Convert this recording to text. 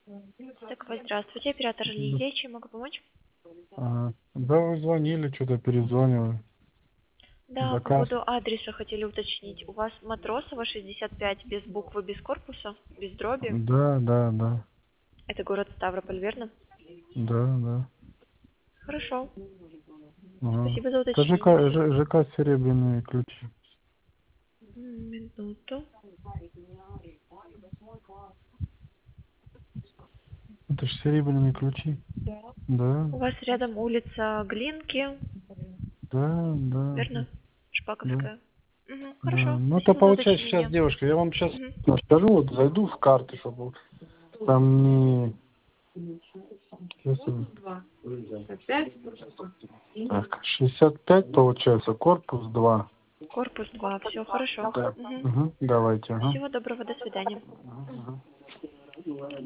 Так, вот, здравствуйте, оператор Лидия, чем могу помочь? Да, вы звонили, что-то перезванивали. Да, по Заказ. поводу адреса хотели уточнить. У вас Матросова, 65, без буквы, без корпуса, без дроби. Да, да, да. Это город Ставрополь, верно? Да, да. Хорошо. Ага. Спасибо за Это уточнение. ЖК «Серебряные ключи». Минуту. Это же «Серебряные ключи». Да, У вас рядом улица Глинки, да, да, верно? да. Шпаковская. Да. Хорошо. Ну, это Спасибо за получается сейчас, уточнение. девушка, я вам сейчас Мгм. скажу, вот зайду в карты, чтобы там не... Сейчас Так, 65 получается, корпус 2. Корпус 2. Все хорошо. Да. Мгм. Угу. Давайте, ага. Всего доброго, до свидания. Ага.